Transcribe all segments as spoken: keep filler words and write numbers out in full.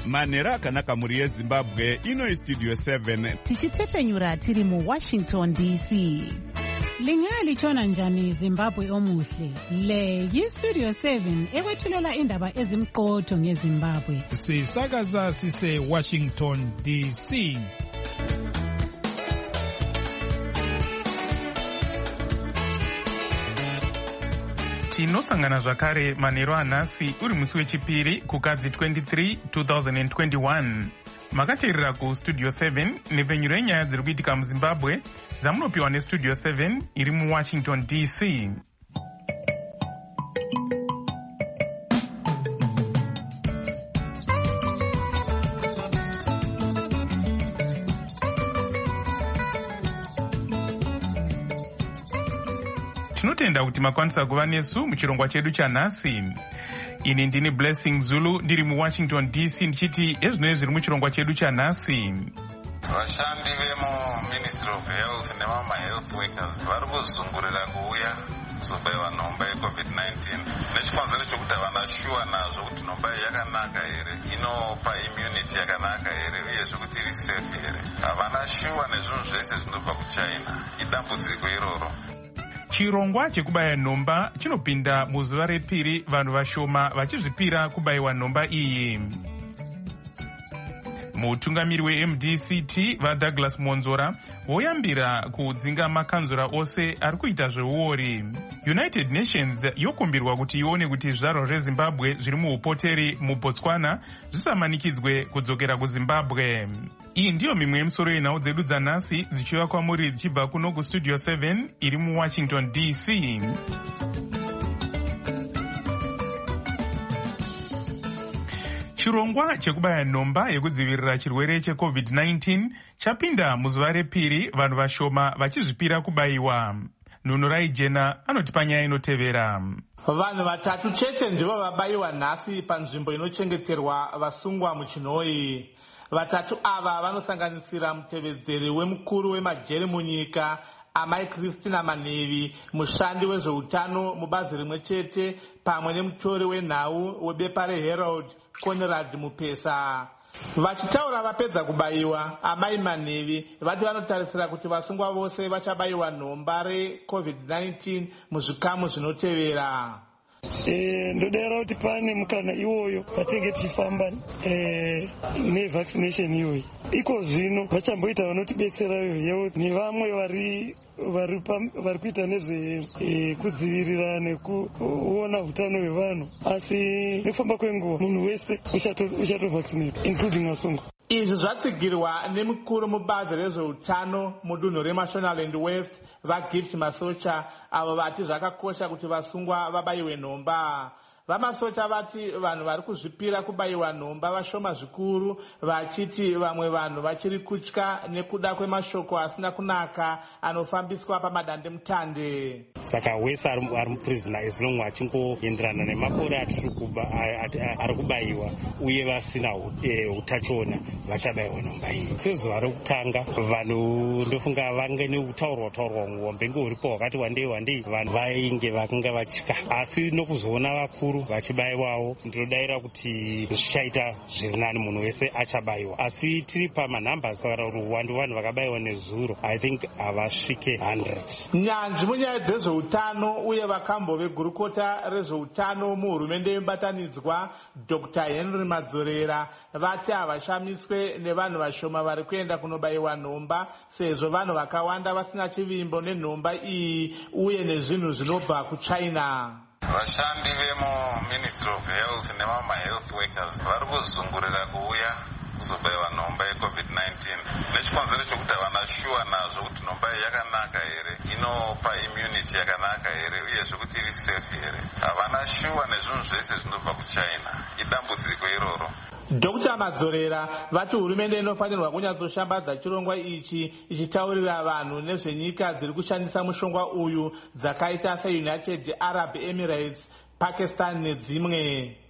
manhero akanaka mhuri yezimbabwe. Ino Studio seven tichitefenyura tiri muWashington D C. Lingalitshona njani Zimbabwe omuhle? Le yiStudio seven ekwethulela indaba ezimqotho ngeZimbabwe. Sisakaza sise Washington D C. Tinosangana zvakare manhero anhasi uri musi wechipiri kukadzi twenty-three twenty twenty-one. Makateerera kuStudio seven nepfenyuro yenyaya dziri kuitika muZimbabwe dzamunopiwa neStudio seven iri muWashington D C. Tinotenda kuti makwanisa kuva nesu muchirongwa chedu chanhasi. Ini ndini Blessing Zulu ndiri muWashington D C ndichiti ezvinoi zviri muchirongwa chedu chanhasi. Vashandi vemu Ministry of Health nemama health workers vari kuzungurira kuuya kuzobaiwa nhomba yeCovid nineteen nechikonzero chokuti havana shuwa nazvo kuti nhomba iyi yakanaka here, inopa immunity yakanaka here, uyezve kuti iri safe here. Havana shuwa nezvinhu zvese zvinobva kuChina. Idambudziko iroro. Chirongwa chekubaya nhomba chinopinda muzuva repiri, vanhu vashoma vachizvipira kubayiwa nhomba iyi. Mutungamiri weM D C T vaDouglas Monzora voyambira kudzinga makanzura ose ari kuita zveuori. United Nations yokumbirwa kuti ione kuti zvizvarwa zveZimbabwe zviri muupoteri muBotswana zvisamanikidzwe kudzokera kuZimbabwe. Iyi ndiyo mimwe yemisoro yenhau dzedu dzanhasi dzichiva kwamuri dzichibva kuno kuStudio seven iri muWashington D C. Chirongwa chekubaya nhomba yekudzivirira chirwere cheCovid nineteen chapinda muzuva repiri, vanhu vashoma vachizvipira kubayiwa. Nunurai Jena anotipa nyaya inotevera. Vanhu vatatu chete ndivo vabayiwa nhasi panzvimbo inochengeterwa vasungwa muChinhoyi. Vatatu ava vanosanganisira mutevedzeri wemukuru wemajeri munyika Amai Christina Manevi, mushandi wezveutano mubazi rimwe chete, pamwe nemutori wenhau webepa reHerald Conrad Mupesa. Vachitaura vapedza kubayiwa, Amai Manevi vati vanotarisira kuti vasungwa vose vachabayiwa nhomba reCovid nineteen muzvikamu zvinotevera. Eh, ndodera kuti pane mukana iwoyo patenge tichifamba eh, nevaccination iyoyo. Iko zvino vachamboita vanotibetsera iyoyo nevamwe vari vari vari kuita nezve eh, kudzivirira nekuona utano hwevanhu, asi nekufamba kwenguva munhu wese uchatovaccinate including vasungwa. Izvi zvatsigirwa nemukuru mubazi rezveutano mudunhu reMashonaland West vaGift Masocha, avo vati zvakakosha kuti vasungwa vabayiwe nhomba. VaMasocha vati vanhu vari kuzvipira kubayiwa nhomba vashoma zvikuru, vachiti vamwe vanhu vachiri kutya nekuda kwemashoko asina kunaka anofambiswa pamadandemutande. Saka wese ari muprisona as long achingoenderana nemakore ari kubayiwa uye vasina utachiona vachabayiwa nhomba iyi. Sezuva rokutanga vanhu ndofunga vange nekutaurwa taurwa ngombe uripo wakati wandei wandei, vanhu vainge vakanga vatya, asi nokuzoona vakuru vachibayiwawo ndinodaira kuti zvichaita zviri nani, munhu wese achabayiwa. Asi tiri pamanhambers kuvara kuti uwandu vanhu vakabayiwa nezuro I think havasvike one hundred. Nyanzvi munyaya dzezveutano uye vakambo vegurukota rezveutano muhurumende yemubatanidzwa Doctor Henry Madzorera vati havashamiswe nevanhu vashoma vari kuenda kunobayiwa nhomba, sezvo vanhu vakawanda vasina chivimbo nenhomba iyi uye nezvinhu zvinobva kuChina. Vashandi vemu Ministry of Health nemama health workers vari kuzungurira kuuya kuzobayiwa nhomba yeCovid nineteen nechikonzero chokuti havana shuwa nazvo kuti nhomba iyi yakanaka here, inopa immunity yakanaka here, uyezve kuti iri safe here. Havana shuwa nezvinhu zvese zvinobva kuChina. Idambudziko iroro. Doctor Madzorera vati hurumende inofanirwa kunyatsoshambadza chirongwa ichi ichitaurira vanhu nezvenyika dziri kushandisa mushongwa uyu dzakaita seUnited Arab Emirates, Pakistan nedzimwe.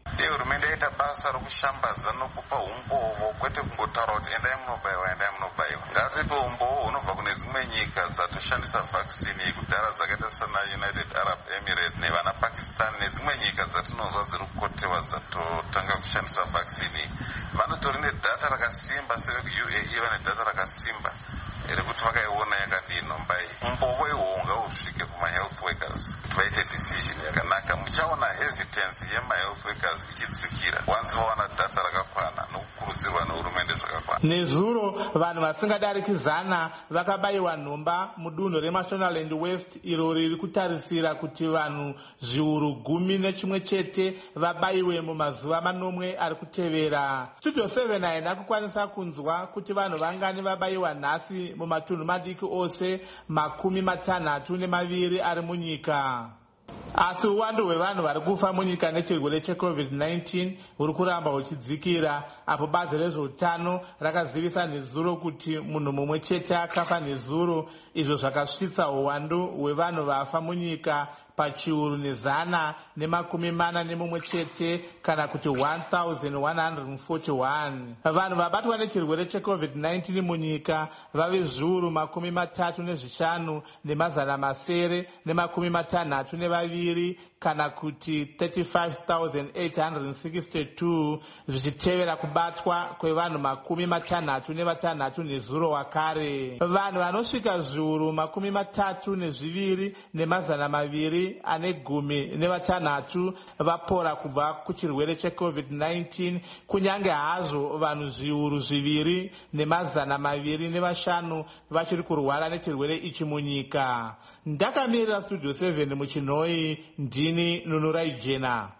Dei hurumende yaita basa rokushambadza nokupa umboo kwete kungotaura kuti endai munobaiwa endai munobaiwa. Ngatipe umboo unobva kune dzimwe nyika dzatoshandisa vhakisini yekudhara dzakaita sana United Arab Emirates nevana Pakistan nedzimwe nyika dzatinonzwa dziri kukotewa dzatotanga kushandisa vhakisini. Vanotori nedhata rakasimba seveku-U A E vane dhata rakasimba rekuti vakaiona yakadino mbai umbovo ihwo ngausvike kuma-health workers kuti vaite decision yakanaka. Muchaona hesitance yema-health workers ichidzikira once vawana dhata rakakwana nokukurudzirwa nehurumende zvakakwana. Nezuro vanhu vasingadariki zana vakabayiwa nhomba mudunhu reMashonaland West iro riri kutarisira kuti vanhu zviuru gumi nechimwe chete vabayiwe mumazuva manomwe ari kutevera. Studio seven haina kukwanisa kunzwa kuti vanhu vangani vabayiwa nhasi mumatunhu madiki ose makumi matanhatu nemaviri ari munyika. Asi uwandu hwevanhu vari kufa munyika nechirwere checovid nineteen huri kuramba huchidzikira, apo bazi rezveutano rakazivisa nezuro kuti munhu mumwe chete akafa nezuro, izvo zvakasvitsa uwandu hwevanhu vafa munyika pachiuru nezana nemakumi mana nemumwe chete, kana kuti one thousand one hundred forty-one. Vanhu vabatwa nechirwere checovid nineteen munyika vave zviuru makumi matatu nezvishanu nemazana masere nemakumi matanhatu nevaviri, kana kuti thirty-five thousand eight hundred sixty-two, zvichitevera kubatwa kwevanhu makumi matanhatu nevatanhatu nezuro wakare. Vanhu vanosvika zviuru makumi matatu nezviviri nemazana maviri ane gumi nevatanhatu vapora kubva kuchirwere checovid nineteen, kunyange hazvo vanhu zviuru zviviri nemazana maviri nevashanu vachiri kurwara nechirwere ichi munyika. Ndakamirira Studio seven muchinhoi, ndini Nunurai Jena.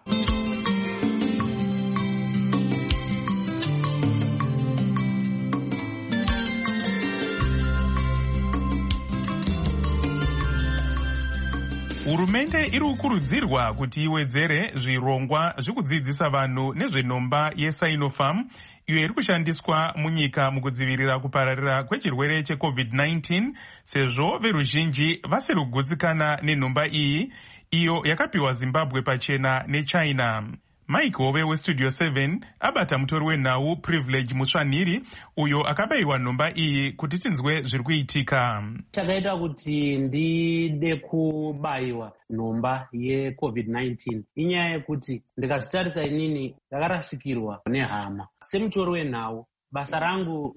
Hurumende iri kukurudzirwa kuti iwedzere zvirongwa zvekudzidzisa vanhu nezvenhomba yeSinopharm iyo iri kushandiswa munyika mukudzivirira kupararira kwechirwere checovid nineteen, sezvo veruzhinji vasiri kugutsikana nenhomba iyi iyo yakapiwa Zimbabwe pachena neChina. Mike Hove weStudio seven abata mutori wenhau Privilege Musvanhiri uyo akabayiwa nhomba iyi kuti tinzwe zviri kuitika. Chakaita kuti ndide kubayiwa nhomba yecovid nineteen inyaya yekuti ndikazvitarisa inini ndakarasikirwa nehama. Semutori wenhau basa rangu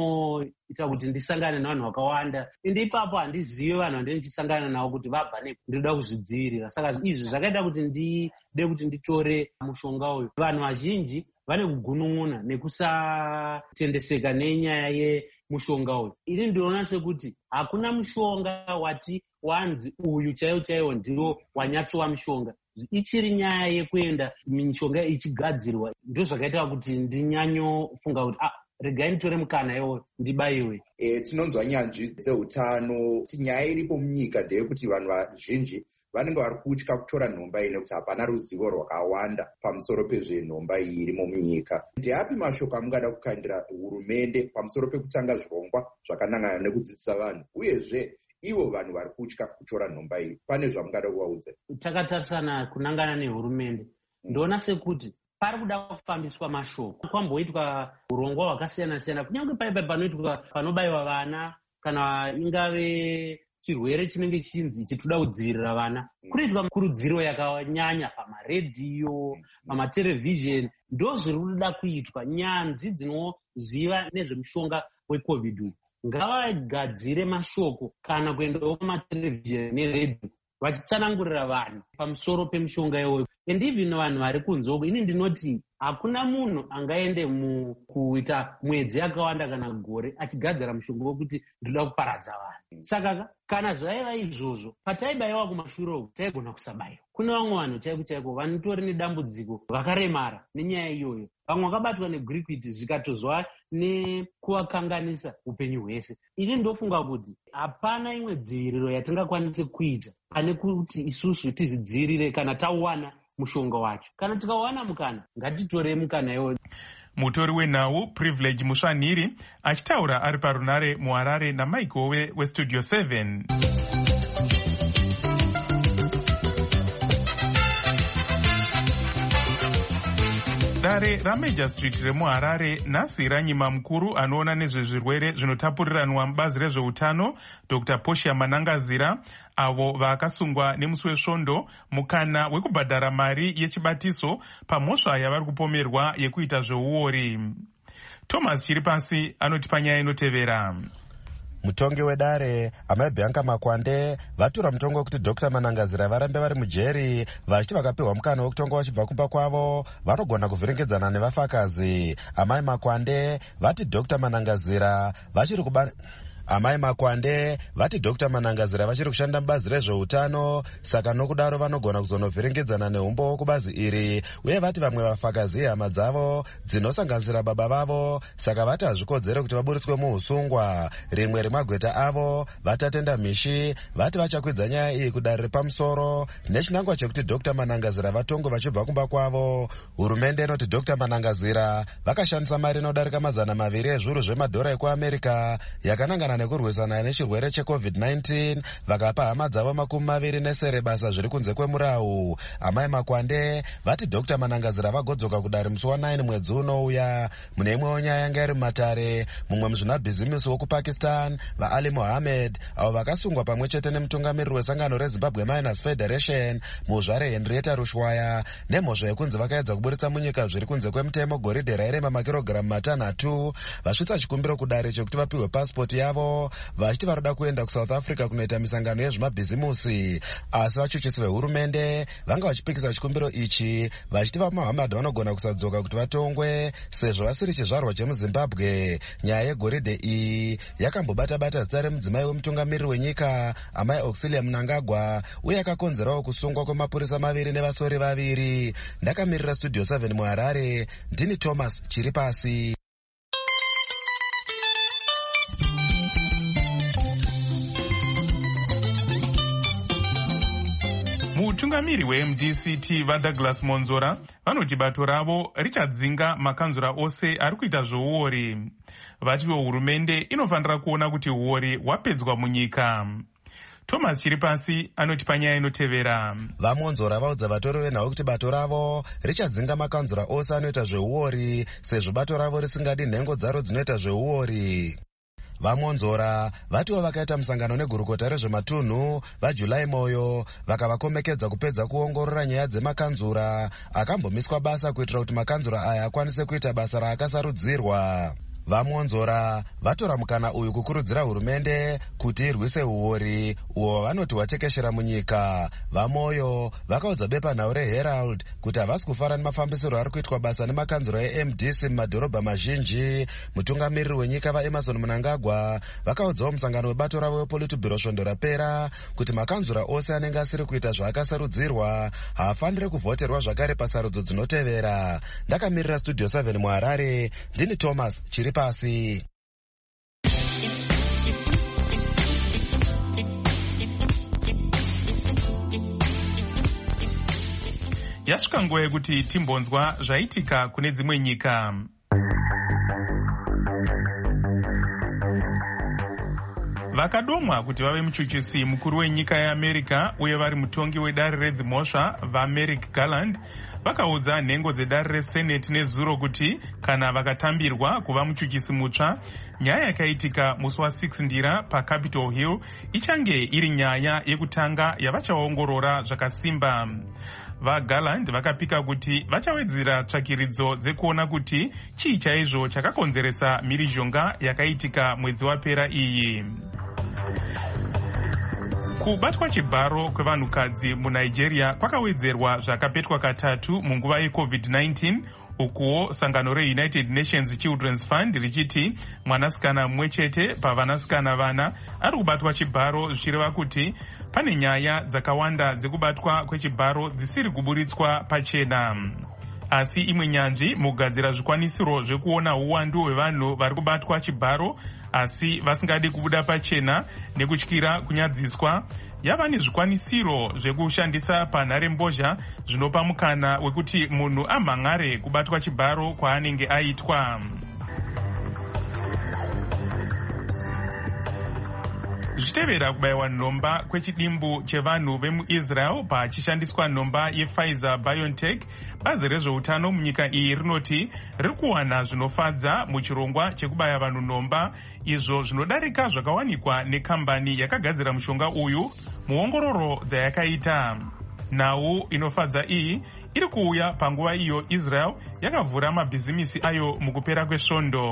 rinoita kuti ndisangane navanhu vakawanda, ende ipapo handizivi vanhu vandinenge ndichisangana navo kuti vabva nepo ndinoda kuzvidzivirira. Saka izvi zvakaita kuti ndide kuti nditore mushonga uyu. Vanhu vazhinji vane kugunun'una nekusatendeseka nenyaya yemushonga uyu. Ini ndinoona sekuti hakuna mushonga wati wanzi uyu chaiwo chaiwo ndiwo wanyatsova mushonga. Ichiri nyaya yekuenda mishonga ichigadzirwa, ndo zvakaita kuti ndinyanyofunga kuti ah, regai nditore mukana iwo ndibayiwe. E, tinonzwa nyanzvi dzeutano kuti nyaya iripo munyika ndeyekuti vanhu vazhinji vanenge vari kutya kutora nhomba iyi nekuti hapana ruzivo rwakawanda pamusoro pezvenhomba iyi irimo munyika. Ndeapi mashoko amungada kukandira hurumende pamusoro pekutanga zvirongwa zvakanangana nekudzidzisa vanhu, uyezve ivo vanhu vari kutya kutora nhomba iyi, pane zvamungada kuvaudza? Takatarisana kunangana nehurumende, ndoona sekuti pari kuda kufambiswa mashoko. Kwamboitwa urongwa hwakasiyana-siyana, kunyange paipa panoitwa panobayiwa vana kana ingave chirwere chinenge chinzi chitoda kudzivirira vana, kunoitwa kurudziro yakanyanya pamaredhiyo, pamaterevhizheni. Ndo zviri kuda kuitwa. Nyanzvi dzinoziva nezvemushonga wecovid uyu ngavagadzire mashoko kana kuendawo kumaterevhizheni neredhiyo vachitsanangurira vanhu pamusoro pemushonga iwoyo. And even vanhu vari kunze uko, ini ndinoti hakuna munhu angaende mukuita mwedzi yakawanda kana gore achigadzira mushonga wekuti ndoda kuparadza vanhu. Saka kana zvaiva izvozvo, pataibayiwa kumashure uku taigona kusabayiwa. Kune vamwe vanhu chaiko chaiko vanotori nedambudziko vakaremara nenyaya iyoyo. Vamwe vakabatwa negriquid zvikatozwa nekuvakanganisa upenyu hwese. Ini ndofunga kuti hapana imwe dziviriro yatingakwanise kuita pane kuti isusu tizvidzivirire kana tawana mushonga wacho. Kana tikawana mukana, ngatitore mukana iwoyo. Mutori wenhau Privilege Musvanhiri achitaura ari parunare muHarare naMike Hove weStudio seven. mudare ramajor street remuharare nhasi ranyima mukuru anoona nezvezvirwere zvinotapuriranwa mubazi rezveutano dr Portia Manangazira avo vakasungwa nemusi wesvondo mukana wekubhadhara mari yechibatiso pamhosva yavari kupomerwa yekuita zveuori. Thomas Chiripasi anoti panyaya inotevera. Mutongi wedare amai Bianca Makwande vatura mutongo wekuti Dr Manangazira varambe vari mujeri vachiti vakapiwa mukana wekutonga vachibva kumba kwavo vanogona kuvhiringedzana nevafakazi. Amai Makwande vati Dr Manangazira vachiri kuba Amai Makwande vati Dr Manangazira vachiri kushanda mubazi rezveutano, saka nokudaro vanogona kuzonovhiringedzana neumbo kubazi iri, uye vati vamwe vafakazi hama dzavo dzinosanganisira baba vavo, saka vati hazvikodzere kuti vaburitswe muusungwa. Rimwe remagweta avo vatatenda mishi vati vachakwidza nyaya iyi kudare repamusoro nechinangwa chekuti Dr Manangazira vatongwe vachibva kumba kwavo. Hurumende inoti Dr Manangazira vakashandisa mari inodarika mazana maviri ezviuru zvemadhora ekuAmerika yakanangana nekurwisana nechirwere checovid nineteen vakapa hama dzavo makumi maviri nesere basa zviri kunze kwemurau. Amai Makwande vati Dr Manangazira vagodzoka kudare musi wa9 mwedzi unouya. Mune imwewo nyaya yanga iri mumatare, mumwe muzvinabhizimisi wokupakistan vaali Mohammed avo vakasungwa pamwe chete nemutungamiriri wesangano reZimbabwe Miners Federation muzvare Henrietta Rushwaya nemhosva yekunzi vakaedza kuburitsa munyika zviri kunze kwemutemo goridhe rairema makirogiramu matanhatu vasvitsa chikumbiro kudare chekuti vapiwe pasipoti yavo vachiti varoda kuenda kuSouth Africa kunoita misangano yezvimabhizimusi. Asi vachuchisi vehurumende vanga vachipikisa chikumbiro ichi vachiti vaMuhammad vanogona kusadzoka kuti vatongwe sezvo vasiri chizvarwa chemuZimbabwe. Nyaya yegoridhe iyi yakambobata-bata zita remudzimai wemutungamiriri wenyika amai Auxilia Mnangagwa uye akakonzerawo kusungwa kwemapurisa maviri nevasori vaviri. Ndakamirira Studio seven muHarare, ndini Thomas Chiripasi. Mutungamiri we-M D C T vaDouglas Monzora vanoti bato ravo richadzinga makanzura ose ari kuita zveuori. Vati hurumende inofanira kuona kuti uori hwapedzwa munyika. Thomas Chiripasi anoti panyaya inotevera. VaMonzora vaudza vatori venhau kuti bato ravo richadzinga makanzura ose anoita zveuori sezvo bato ravo risingadi nhengo dzaro dzinoita zveuori. VaMonzora vatiwo vakaita musangano negurukota rezvematunhu vaJulai Moyo vakavakomekedza kupedza kuongorora nyaya dzemakanzura akambomiswa basa kuitira kuti makanzura aya akwanise kuita basa raakasarudzirwa. VaMonzora vatora mukana uyu kukurudzira hurumende kuti irwise uori uwo vanoti hwatekeshera munyika. VaMoyo vakaudza bepanhau reHerald kuti havasi kufara nemafambisiro ari kuitwa basa nemakanzura eM D C mumadhorobha mazhinji. Mutungamiriri wenyika vaEmerson Mnangagwa vakaudzawo musangano webato ravo wePolitburo svondo rapera kuti makanzura ose anenge asiri kuita zvaakasarudzirwa haafaniri kuvhoterwa zvakare pasarudzo dzinotevera. Ndakamirira Studio seven muHarare, ndini Thomas Chiripasi. Yasvika nguva yekuti timbonzwa zvaitika kune dzimwe nyika. Vakadomwa kuti vave muchuchisi mukuru wenyika yeAmerica uye vari mutongi wedare redzimhosva vaMerrick Garland vakaudza nhengo dzedare reSenate nezuro kuti kana vakatambirwa kuva muchuchisi mutsva, nyaya yakaitika musi wa6 ndira paCapitol Hill ichange iri nyaya yekutanga yavachaongorora zvakasimba. VaGarland vakapika kuti vachawedzera tsvakiridzo dzekuona kuti chii chaizvo chakakonzeresa mhirizhonga yakaitika mwedzi wapera iyi. Kubatwa chibharo kwevanhukadzi muNigeria kwakawedzerwa zvakapetwa katatu munguva yecovid nineteen, ukuwo sangano reUnited Nations Children's Fund richiti mwanasikana mumwe chete pavanasikana vana ari kubatwa chibharo, zvichireva kuti pane nyaya dzakawanda dzekubatwa kwechibharo dzisiri kuburitswa pachena. Asi imwe nyanzvi mugadzira zvikwanisiro zvekuona uwandu hwevanhu vari kubatwa chibharo asi vasingadi kubuda pachena nekutyira kunyadziswa yava nezvikwanisiro zvekushandisa panhare mbozha zvinopa mukana wekuti munhu amhan'are kubatwa chibharo kwaanenge aitwa. zvichitevera kubayiwa nhomba kwechidimbu chevanhu vemuisrael pachishandiswa nhomba yepfizer biontech, bazi rezveutano munyika iyi rinoti riri kuwana zvinofadza muchirongwa chekubaya vanhu nhomba, izvo zvinodarika zvakawanikwa nekambani yakagadzira mushonga uyu muongororo dzayakaita. Nhau inofadza iyi iri kuuya panguva iyo Israel yakavhura mabhizimisi ayo mukupera kwesvondo.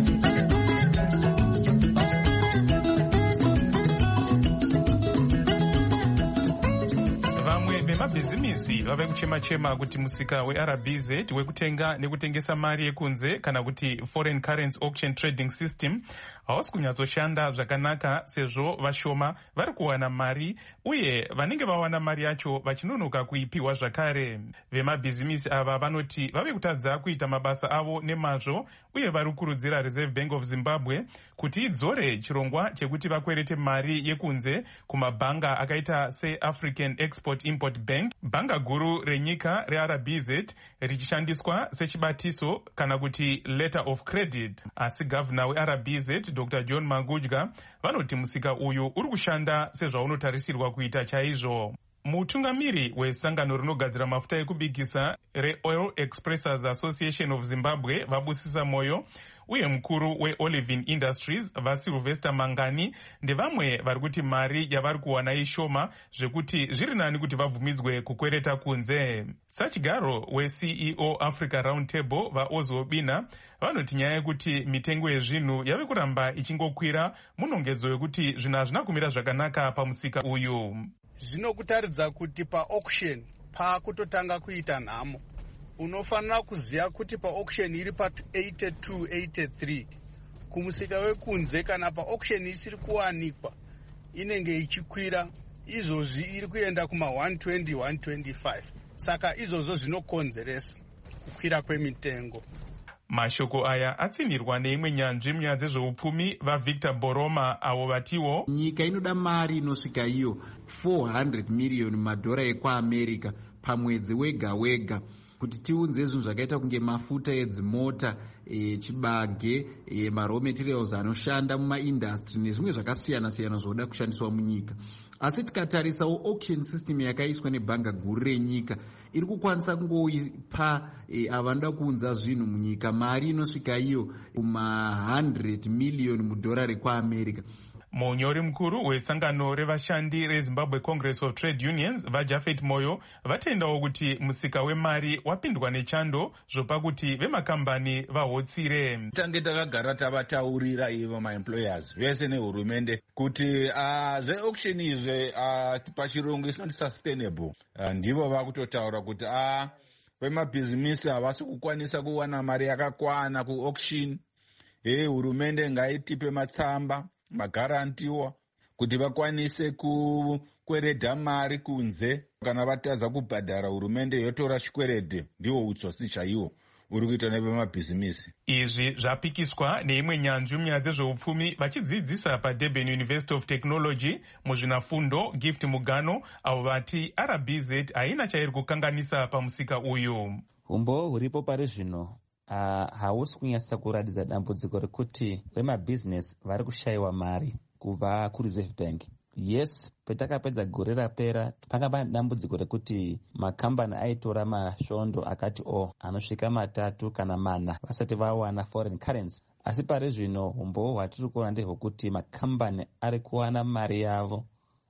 Vemabhizimisi vave kuchema-chema kuti musika weR B Z wekutenga nekutengesa mari yekunze kana kuti foreign currency auction trading system hausi kunyatsoshanda zvakanaka, sezvo vashoma vari kuwana mari uye vanenge vawana mari yacho vachinonoka kuipiwa zvakare. Vemabhizimisi ava vanoti vave kutadza kuita mabasa avo nemazvo uye vari kukurudzira Reserve Bank of Zimbabwe kuti idzore chirongwa chekuti vakwerete mari yekunze kumabhanga akaita seAfrican Export Import Bank, bhanga guru renyika reR B Z, richishandiswa sechibatiso kana kuti letter of credit. Asi gavana weR B Z Doctor John Mangudya vanoti musika uyu uri kushanda sezvaunotarisirwa kuita chaizvo. Mutungamiri wesangano rinogadzira mafuta ekubikisa reOil Expressors Association of Zimbabwe Vabusisa Moyo uye mukuru weOlivin Industries vaSylvester Mangani ndevamwe vari kuti mari yavari kuwana ishoma zvekuti zviri nani kuti vabvumidzwe kukwereta kunze. Sachigaro weC E O Africa Roundtable vaOzwo Bina vanoti nyaya yekuti mitengo yezvinhu yave kuramba ichingokwira munongedzo yekuti zvinhu hazvina kumira zvakanaka pamusika uyu. Zvinokutaridza kuti paauction pakutotanga kuita nhamo. Unofanira kuziva kuti paauction iri pa eighty-two eighty-three kumusika wekunze kana paauction isiri kuwanikwa inenge ichikwira, izvozvi iri kuenda kuma one twenty one twenty-five. Saka izvozvo zvinokonzeresa kukwira kwemitengo. Mashoko aya atsinirwa neimwe nyanzvi munyaya dzezveupfumi vaVictor Boroma, avo vatiwo nyika inoda mari inosvika iyo four hundred million madhora ekwaAmerica pamwedzi wega wega kuti tiunze zvinhu zvakaita kunge mafuta edzimota, e, chibage, e, maraw materials anoshanda mumaindastry nezvimwe zvakasiyana siyana zvoda kushandiswa munyika. Asi tikatarisawo auction system yakaiswa nebhanga guru renyika iri kukwanisa kungoipa e, avanoda kuunza zvinhu munyika mari inosvika iyo kuma one hundred million mudhora rekwaAmerica. Munyori mukuru wesangano revashandi reZimbabwe Congress of Trade Unions vaJafet Moyo vatendawo kuti musika wemari wapindwa nechando zvopa kuti vemakambani vahotsire. Tange takagara tavataurira ivo maemployers vese nehurumende kuti uh, zveauction izve uh, pachirungu is not sustainable. Uh, ndivo vakutotaura kuti uh, vemabhizimisi havasi kukwanisa kuwana mari yakakwana kuauction. Hey, hurumende ngaitipe matsamba magarantiwa kuti vakwanise kukweredha mari kunze. Kana vatadza kubhadhara hurumende yotora chikwerede. Ndiwo utsotsi chaiwo uri kuita nevemabhizimisi. Izvi zvapikiswa neimwe nyanzvi munyaya dzezveupfumi vachidzidzisa paDurban University of Technology muzvinafundo Gift Mugano, avo vati R B Z haina chairi kukanganisa pamusika uyu. Umbo huripo pari zvino Uh, hausi kunyasa kuratidza dambudziko rekuti vemabhizinesi vari kushayiwa mari kubva kuReserve Bank. Yes, petakapedza gore rapera panga pane dambudziko rekuti makambani aitora masvondo akati o anosvika matatu kana mana vasati vawana foreign currency. Asi pari zvino umbo hwatiri kuona ndehwekuti makambani ari kuwana mari yavo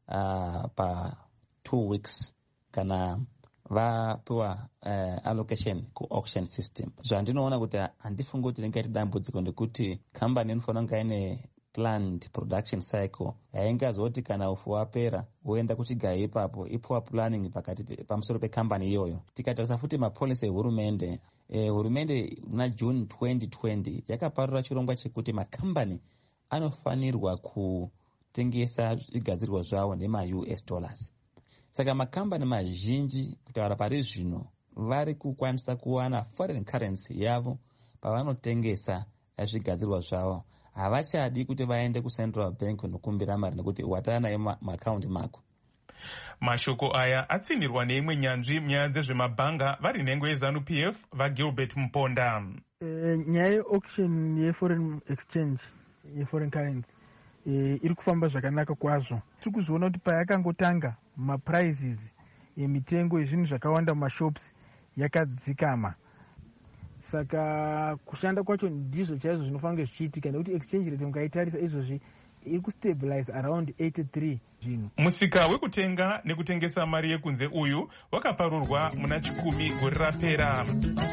uh, pa two weeks kana vapiwa uh, allocation ku-auction system. Zvandinoona kuti handifungi kuti ringaita dambudziko ndekuti kambani inofanira kunge ine planned production cycle yaingazoti kana ufu wapera woenda kuchigayo ipapo ipuwa planning pakati pamusoro pekambani iyoyo. Tikatarisa futi mapolisi ehurumende, eh, hurumende muna June twenty twenty yakaparura chirongwa chekuti makambani anofanirwa kutengesa zvigadzirwa zvavo nema-U S dollars. Saka makambani mazhinji kutaura pari zvino vari kukwanisa kuwana foreign currency yavo pavanotengesa zvigadzirwa zvavo. Havachadi kuti vaende kuCentral Bank nokumbira mari nekuti watana nayo maakaunti mako. Mashoko aya atsinirwa neimwe nyanzvi munyaya dzezvemabhanga vari nhengo yeZANU P F vaGilbert Mponda. E, nyaya yeauction yeforeign exchange yeforeign currency e, iri kufamba zvakanaka kwazvo. Tiri kuzoona kuti payakangotanga maprizes emitengo yezvinhu zvakawanda mumashops yakadzikama. Saka kushanda kwacho ndizvo chaizvo zvinofanira zvichiitika, nekuti exchange rate mukaitarisa izvozvi iri kustabilize around eighty-three zvinhu. Musika wekutenga nekutengesa mari yekunze uyu wakaparurwa muna chikumi gore rapera.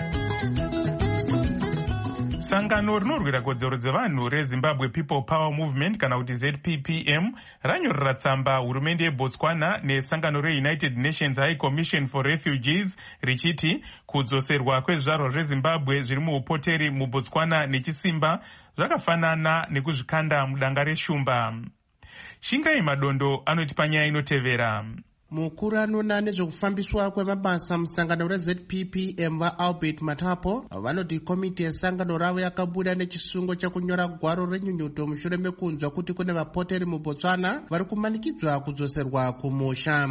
Sangano rinorwira kodzero dzevanhu reZimbabwe People Power Movement kana kuti Z P P M ranyorera tsamba hurumende yeBotswana nesangano reUnited Nations High Commission for Refugees richiti kudzoserwa kwezvizvarwa zveZimbabwe zviri muupoteri muBotswana nechisimba zvakafanana nekuzvikanda mudanga reshumba. Shingai Madondo anoti panyaya inotevera. Mukuru anoona nezvekufambiswa kwemabasa musangano reZ P P M vaAlbert Matapo vanoti komiti yesangano ravo yakabuda nechisungo chekunyora gwaro renyunyuto mushure mekunzwa kuti kune vapoteri muBotswana vari kumanikidzwa kudzoserwa kumusha.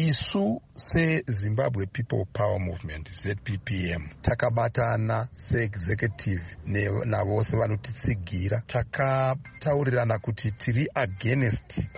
Isu seZimbabwe People Power Movement Z P P M takabatana seexecutive navose vanotitsigira, takataurirana kuti tiri against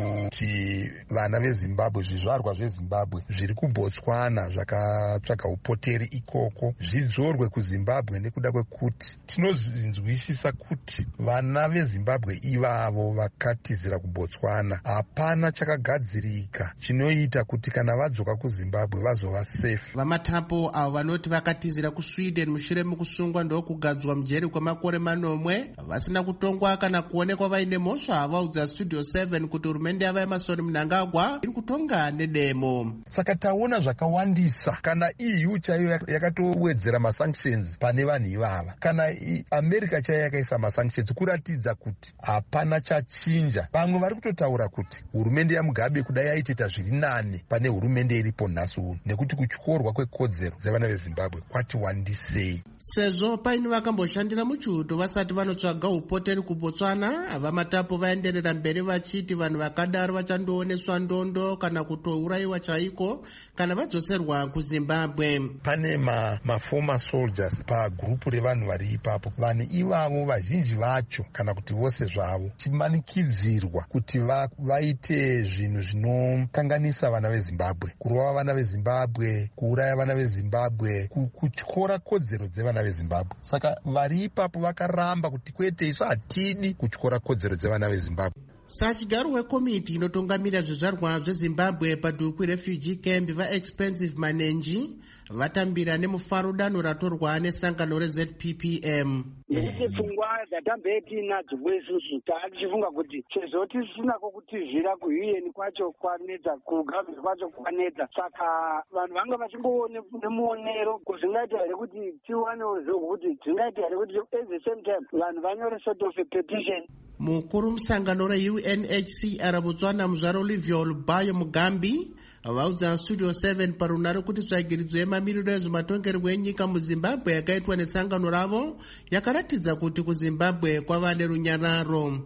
kuti vana veZimbabwe zvizvarwa zveZimbabwe zviri kuBotswana zvakatsvaga upoteri ikoko zvidzorwe kuZimbabwe, nekuda kwekuti tinozvinzwisisa kuti vana veZimbabwe ivavo vakatizira kuBotswana hapana chakagadzirika chinoita kuti kana vadzoka kuZimbabwe vazova safe. Vamatapo avo vanoti vakatizira kuSweden mushure mekusungwa ndokugadzwa mujeri kwemakore manomwe vasina kutongwa kana kuonekwa vaine mhosva, havaudza Studio seven kuti hurumende yava Emmerson Mnangagwa iri kutonga nedemo. Saka taona zvakawandisa kana E U chaiyo yakatowedzera masanctions pane vanhu ivava, kana America chaiyo yakaisa masanctions kuratidza kuti hapana chachinja. Vamwe vari kutotaura kuti hurumende yaMugabe kudai yaitita zviri nane pane hurumende iripo nhasi uno, nekuti kutyorwa kwekodzero dzevana veZimbabwe kwati wandisei. Sezvo paini vakamboshandira muchuto vasati vanotsvaga upoteri kuBotswana, vaMatapo vaenderera mberi vachiti vanhu vakadaro vachandooneswa ndondo kana kutourayiwa chaiko kana vadzoserwa kuZimbabwe. Pane ma, ma former soldiers pagrupu revanhu vari ipapo. Vanhu ivavo vazhinji vacho kana kuti vose zvavo chimanikidzirwa kuti va, vaite zvinhu zvinokanganisa vana veZimbabwe, kurova vana veZimbabwe, kuuraya vana veZimbabwe, kutyora kodzero dzevana veZimbabwe. Saka vari ipapo vakaramba kuti kwete, isu hatidi kutyora kodzero dzevana veZimbabwe. Sachigaro wekomiti inotungamira zvizvarwa zveZimbabwe padhuku refugee camp vaExpensive Manenji vatambira nemufaro danho ratorwa nesangano reZ P P M. Nekuti pfungwa dzatambe tinadzo bwesusu taatichifunga kuti sezvo tisinako kutizvira kuU N kwacho kwanetsa, kugavhiri kwacho kwanetsa, saka vanhu vanga vachingoone nemuonero kuzvingaita here kuti tiwanewo zvokuti zvingaita here kuti at the same time vanhu vanyore sort of a petition. Mukuru musangano reU N H C R Botswana muzvaro Olivia Olubayo Mugambi vaudza Studio seven parunare kuti tsvagiridzo yemamiriro ezvematongerwo enyika muZimbabwe yakaitwa nesangano ravo yakaratidza kuti kuZimbabwe kwava nerunyararo.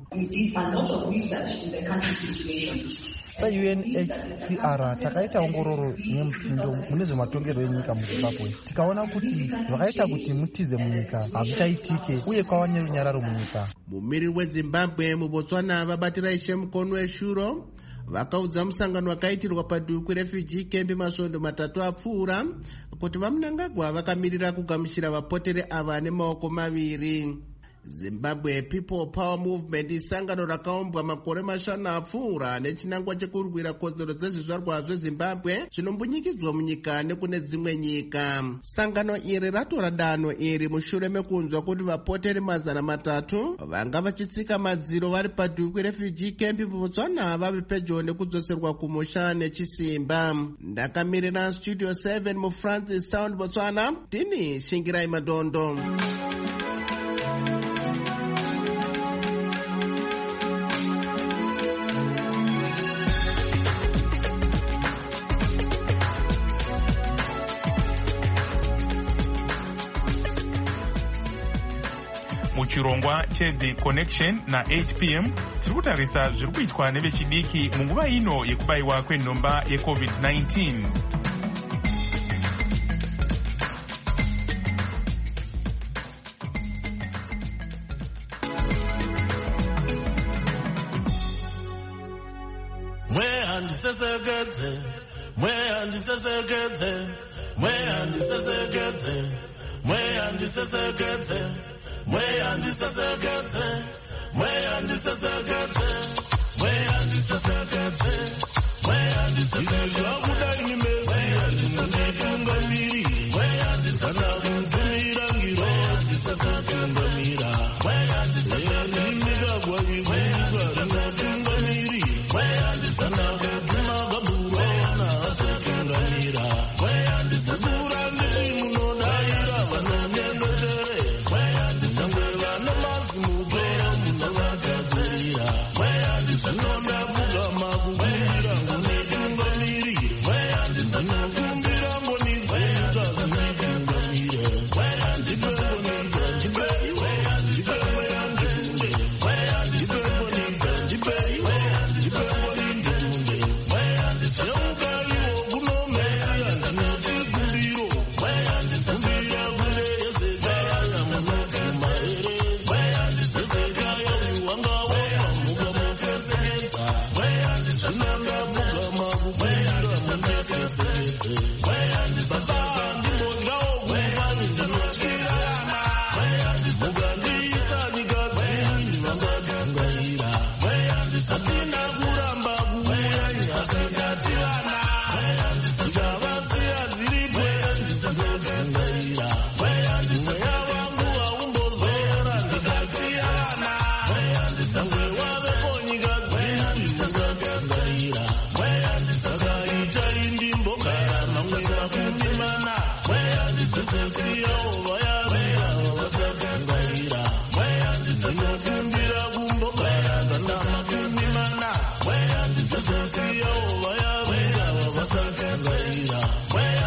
SaU N H C R takaita ongororo nemupfindo mune zvematongerwo enyika muZimbabwe, tikaona kuti zvakaita kuti mutize munyika hazvichaitike uye kwava nerunyararo munyika. Mumiriri weZimbabwe muBotswana vabatira Ishe Mukono weshuro vakaudza musangano wakaitirwa padhuku refugee camp masvondo matatu apfuura kuti vaMnangagwa vakamirira kugamuchira vapoteri ava nemaoko maviri. Zimbabwe People Power Movement isangano rakaumbwa makore mashanu apfuura nechinangwa chekurwira kodzero dzezvizvarwa zveZimbabwe zvinombunyikidzwa munyika nekune dzimwe nyika. Sangano iri ratora danho iri mushure mekunzwa kuti vapoteri mazana matatu vanga vachitsika madziro vari padhuku refugee camp muBotswana vave pedyo nekudzoserwa kumusha nechisimba. Ndakamirira Studio seven muFrancis Sound Botswana, ndini Shingirai Madondo. Muchirongwa cheThe Connection na eight p m tiri kutarisa zviri kuitwa nevechidiki munguva ino yekubayiwa kwenhomba yeCovid nineteen. ndisesekeze mweya ndisesekeze mweya ndisesekeze mweya ndisesekeze mweya ndisesekeze mweya ndisesekeze mweya ndisesekeze mweya ndisesekeze akudai nimesiya ndimunditungamiri mweya ndisesekeze ngiro ndisesetungamira mweya ndisesekeze ndimigagwa ibuga rinotungamiri mweya ndisesekeze magaburo nasetungamira mweya ndisekura ndiri munodaira vanonyengetere mweya ndisangwe vana mazimugera munovagadzirira mweya ndisanonda kugama kukumbira ngonitungamiri mweya ndisanokumbira ngonizika zinitungamire mweya ndipengonidza ndipei mweya ndipemweya ndikunde mweya ndipengonidza ndipei mweya ndipengonidunde mweya ndiseukaiwo kunomeiya ndinotikumbiro mweya ndikumbira kune yezekaya munoguma ere mweya ndisezekaya wiwangawoa mugamufesekeza mweya ndisinanda mugama kukumbira mundisesekeze mweya ndisasaka ndimodyawo kuvani ndinotyirana mweya ndimugandiisa nyikadzini vangadungaira mweya ndisasina kuramba kuuya nyakaitativana mweya ndisingavasiya dziripwere ndisizodungaira mweya ndimweya vangu vaumbozora ndikasiyana mweya ndisangwe waveko nyika dziri mugadungaira mweya ndisakaita indimbogara mamwe makumi mana mweya ndisisesiyawo vayavira vavasadungaira mweya ndisinokumbira kumbogara kana makumi mana mweya ndisisesiyawo vayavira vavasadungaira mweya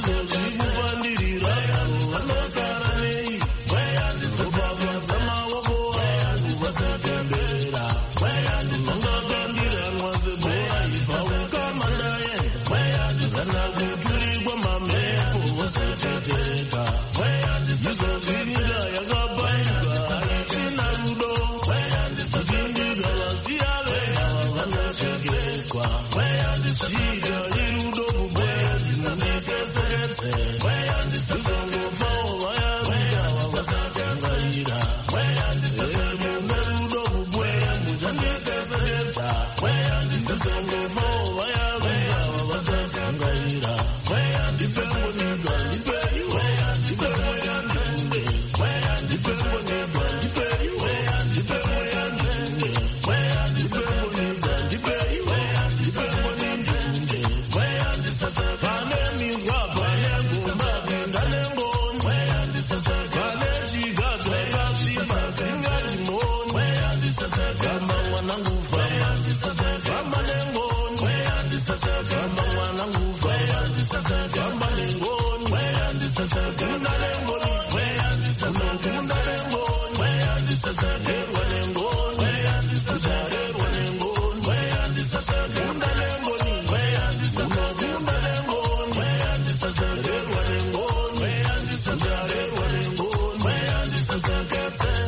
ndisizozvikupandirira avo vanosara nei mweya ndisopapadza maoko vangu vasadungaira mweya ndinongakandiranwa sebhora ipaukamanaye mweya ndisana kuturikwa mamhepo vosotetereka mweya ndisizozvinyika yakapaika haichina rudo mweya ndisipindika vasiya veva vanochekerezwa mweya ndisvika irudo kubweya ndinondisesekeze mweya ndisizongofawo vayavira vavasakangaira mweya ndisemune rudo kubweya muchandisesekeza mweya ndisizongofawo vayavira vavasakangaira mweya ndipengonidza ndipei mweya ndipemweya ndikunde mweya ndipengonidza ndipei mweya ndipemweya ndikunde mweya ndipengonidza ndipei mweya ndipengonidunde mweya ndisasaka pane mingwa pane gomba kuenda nengoni mweya ndisasaka pane chigadzo yakasviba singatimoni mweya ndisasaka mwana ngufa mweya ndisasaka mane ngoni mweya ndisasaka mwana ngufa mweya ndisasaka mane ngoni mweya ndisasaka kunda nengoni mweya ndisasaka kunda nengoni mweya ndisasaka erwa nengoni mweya ndisasaka erwa nengoni mweya ndisasaka kunda nengoni mweya ndisasaka kunda nengoni mweya ndisasaka erwa nengoni mweya ndisasaka erwa nengoni mweya ndisasaka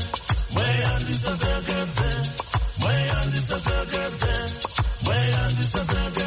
mweya ndisasaka mweya ndisasaka mweya ndisasaka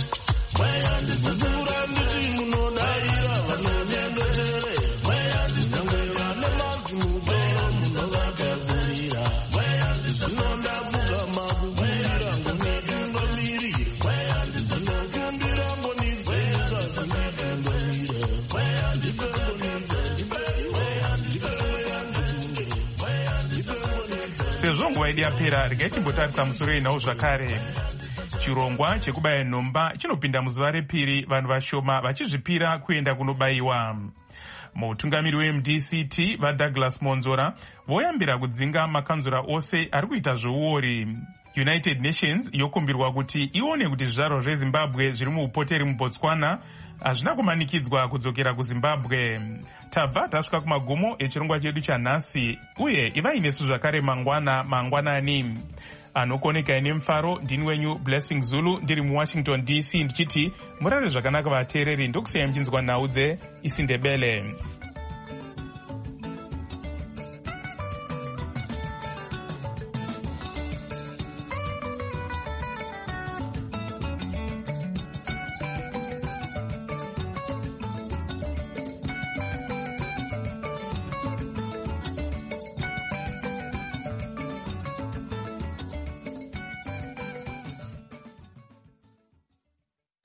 mweya ndisasura nditi munodaira vanonyengetere mweya ndisangwe vane mazimutoro munovagadzirira mweya ndisinonda kugama kukumbira ngonitungamiri mweya ndisinokumbira ngonizeka zinitungamire mweya ndipengonidza ndipei mweya ndipemweya ndikunde mweya ndipengonidza. Sezvo nguva yedu yapera, regai timbotarisa musoro inawo zvakare. Chirongwa chekubaya nhomba chinopinda muzuva repiri, vanhu vashoma vachizvipira kuenda kunobayiwa. Mutungamiri we M D C T vaDouglas Monzora voyambira kudzinga makanzura ose ari kuita zveuori. United Nations yokumbirwa kuti ione kuti zvizvarwa zveZimbabwe zviri muupoteri muBotswana hazvina kumanikidzwa kudzokera kuZimbabwe. Tabva tasvika kumagumo echirongwa chedu chanhasi, uye ivai nesu zvakare mangwana mangwanani. Anokoneka ine mufaro, ndini wenyu Blessing Zulu, ndiri muWashington D C ndichiti murare zvakanaka vateereri, ndokusiyai muchinzwa nhau dzeIsindebele.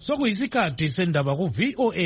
sokuyisikhathi sendaba ku-V O A